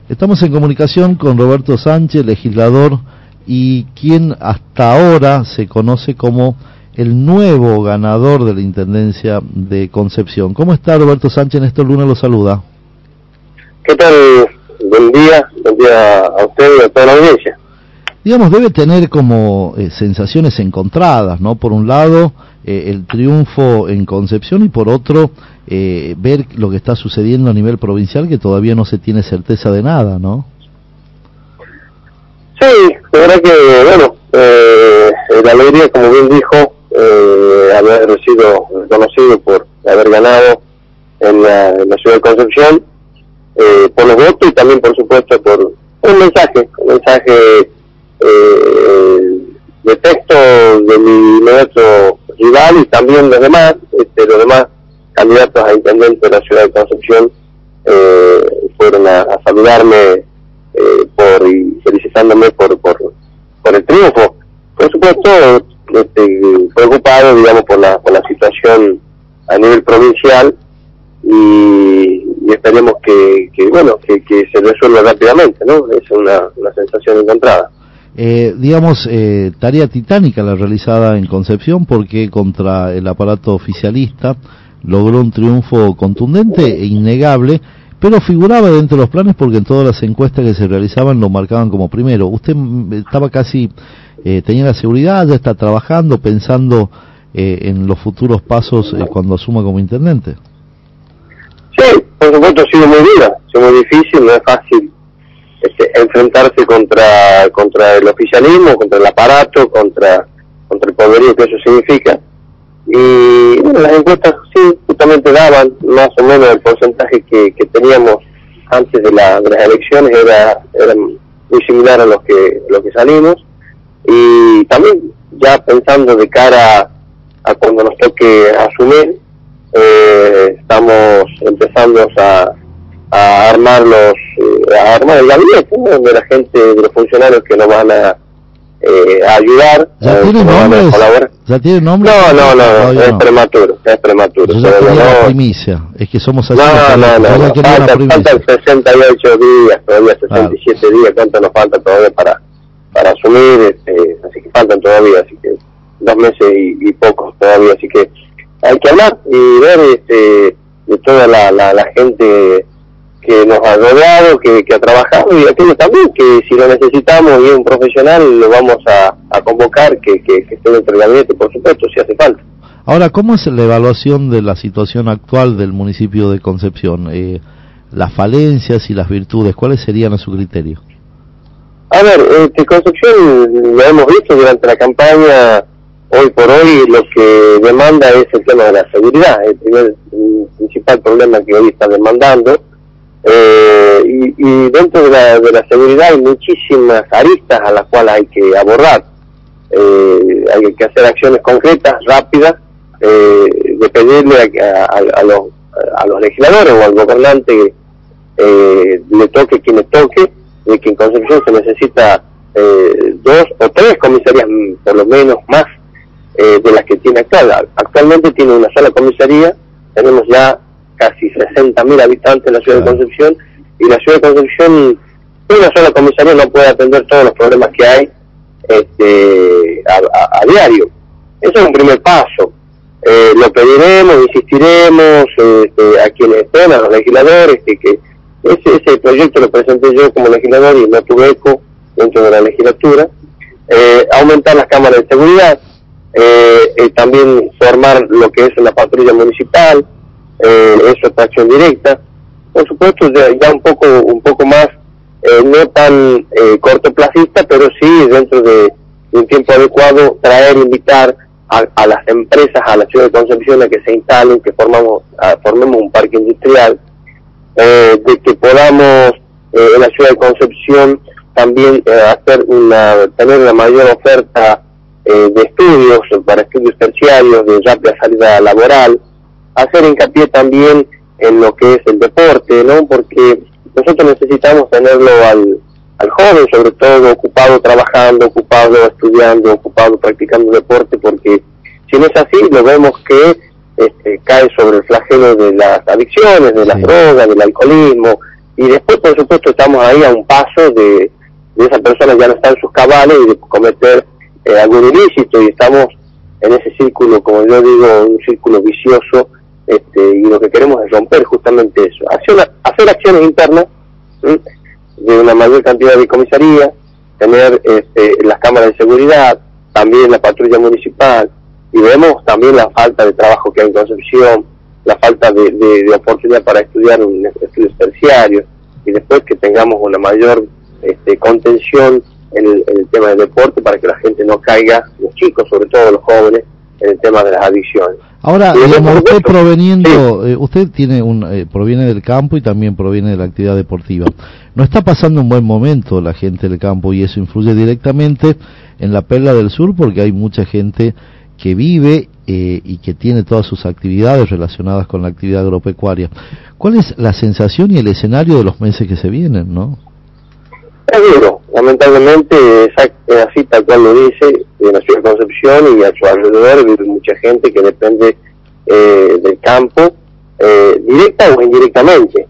Estamos en comunicación con Roberto Sánchez, legislador, y quien hasta ahora se conoce como el nuevo ganador de la Intendencia de Concepción. ¿Cómo está Roberto Sánchez? Néstor Luna lo saluda. ¿Qué tal? Buen día a usted y a toda la audiencia. Digamos, debe tener como sensaciones encontradas, ¿no? Por un lado, el triunfo en Concepción y por otro, ver lo que está sucediendo a nivel provincial, que todavía no se tiene certeza de nada, ¿no? Sí, la verdad que, bueno, la alegría, como bien dijo, haber sido reconocido por haber ganado en la ciudad de Concepción, por los votos y también, por supuesto, por un mensaje de texto de mi inmediato rival y también los demás candidatos a intendente de la ciudad de Concepción fueron a saludarme y felicitándome por el triunfo. Por supuesto, preocupado, digamos, por la situación a nivel provincial y esperemos que se resuelva rápidamente, ¿no? Es una sensación encontrada. Digamos, tarea titánica la realizada en Concepción, porque contra el aparato oficialista logró un triunfo contundente e innegable, pero figuraba dentro de los planes porque en todas las encuestas que se realizaban lo marcaban como primero. Usted estaba casi, tenía la seguridad, ya está trabajando, pensando en los futuros pasos cuando asuma como intendente. Sí, por supuesto, ha sido muy dura, ha sido muy difícil, no es fácil enfrentarse contra el oficialismo, contra el aparato, contra el poderío que eso significa. Y bueno, las encuestas sí, justamente daban más o menos el porcentaje que teníamos antes de las elecciones, era muy similar a lo que salimos. Y también ya pensando de cara a cuando nos toque asumir, estamos empezando a armar el gabinete, ¿no? De la gente, de los funcionarios que nos van a ayudar. ¿Ya tiene nombres? ¿Ya tiene nombres? No, es prematuro. Yo ya quería la primicia, es que somos así. Faltan 68 días, todavía 67 días, ¿cuánto nos falta todavía para asumir? Así que faltan todavía, así que 2 meses y pocos todavía, así que hay que hablar y ver de toda la gente que nos ha rodeado, que ha trabajado, y aquello también que si lo necesitamos y es un profesional lo vamos a convocar, que esté dentro del gabinete, por supuesto, si hace falta. Ahora, ¿cómo es la evaluación de la situación actual del municipio de Concepción? Las falencias y las virtudes, ¿cuáles serían a su criterio? A ver, Concepción, lo hemos visto durante la campaña, hoy por hoy lo que demanda es el tema de la seguridad, el principal problema que hoy está demandando. Y dentro de la seguridad hay muchísimas aristas a las cuales hay que abordar. Hay que hacer acciones concretas, rápidas, de pedirle a los legisladores o al gobernante, le toque quien le toque, de que en Concepción se necesita 2 o 3 comisarías por lo menos más de las que tiene actualmente tiene una sola comisaría. Tenemos ya casi 60.000 habitantes en la ciudad de Concepción, y la ciudad de Concepción, una sola comisaría no puede atender todos los problemas que hay a diario. Eso es un primer paso. Lo pediremos, insistiremos a quienes estén, a los legisladores, que ese proyecto lo presenté yo como legislador y no tuve eco dentro de la legislatura. Aumentar las cámaras de seguridad, también formar lo que es una patrulla municipal, eso es acción directa. Por supuesto, ya un poco más, no tan cortoplacista, pero sí dentro de un tiempo adecuado, invitar a las empresas, a la ciudad de Concepción, a que se instalen, que formemos un parque industrial, de que podamos en la ciudad de Concepción también tener una mayor oferta de estudios, para estudios terciarios, de rápida salida laboral, hacer hincapié también en lo que es el deporte, ¿no? Porque nosotros necesitamos tenerlo al joven, sobre todo, ocupado trabajando, ocupado estudiando, ocupado practicando deporte, porque si no es así, lo vemos que cae sobre el flagelo de las adicciones, de las drogas, del alcoholismo, y después, por supuesto, estamos ahí a un paso de esa persona ya no está en sus cabales y de cometer algún ilícito, y estamos en ese círculo, como yo digo, un círculo vicioso, y lo que queremos es romper justamente eso, hacer acciones internas, de una mayor cantidad de comisarías, tener las cámaras de seguridad, también la patrulla municipal, y vemos también la falta de trabajo que hay en Concepción, la falta de oportunidad para estudiar en estudios terciarios, y después que tengamos una mayor contención en el tema del deporte para que la gente no caiga, los chicos, sobre todo los jóvenes, en el tema de las adicciones. Ahora, digamos, usted proveniendo, sí. Usted tiene proviene del campo y también proviene de la actividad deportiva. ¿No está pasando un buen momento la gente del campo y eso influye directamente en la Perla del Sur? Porque hay mucha gente que vive y que tiene todas sus actividades relacionadas con la actividad agropecuaria. ¿Cuál es la sensación y el escenario de los meses que se vienen, no? Es duro, lamentablemente es así tal cual lo dice, en la ciudad de Concepción y a su alrededor vive mucha gente que depende del campo, directa o indirectamente.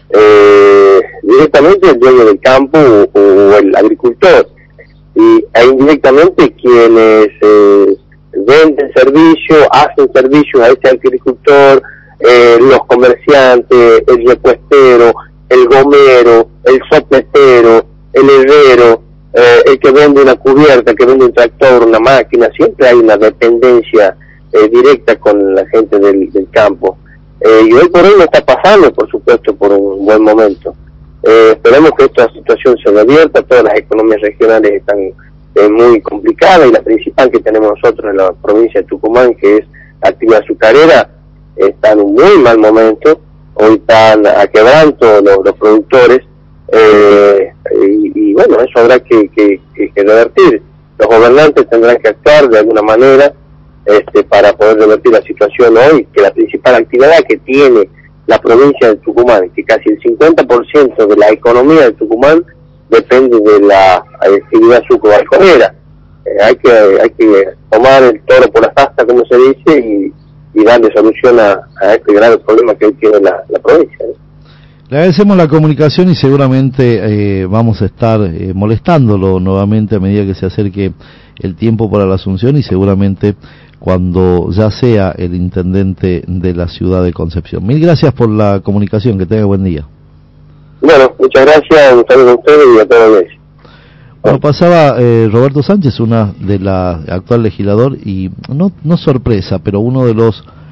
Directamente el dueño del campo o el agricultor, e indirectamente quienes venden servicio, hacen servicios a ese agricultor, los comerciantes, el repuestero, el gomero, el sopletero, el herrero, el que vende una cubierta, el que vende un tractor, una máquina. Siempre hay una dependencia directa con la gente del campo, y hoy por hoy no está pasando, por supuesto, por un buen momento. Esperemos que esta situación se revierta. Todas las economías regionales están muy complicadas, y la principal que tenemos nosotros en la provincia de Tucumán, que es la actividad azucarera, está en un muy mal momento. Hoy están a quebranto los productores, y bueno, eso habrá que revertir. Los gobernantes tendrán que actuar de alguna manera para poder revertir la situación hoy, que la principal actividad que tiene la provincia de Tucumán, que casi el 50% de la economía de Tucumán depende de la actividad sucroalcoholera. Hay que tomar el toro por las astas, como se dice, y darle solución a este grave problema que hoy tiene la provincia, ¿no? Le agradecemos la comunicación y seguramente vamos a estar molestándolo nuevamente a medida que se acerque el tiempo para la asunción, y seguramente cuando ya sea el intendente de la ciudad de Concepción. Mil gracias por la comunicación, que tenga buen día. Bueno, muchas gracias, un saludo a ustedes y a todos. Bueno, pasaba Roberto Sánchez, una de la actual legislador, y no sorpresa, pero uno de los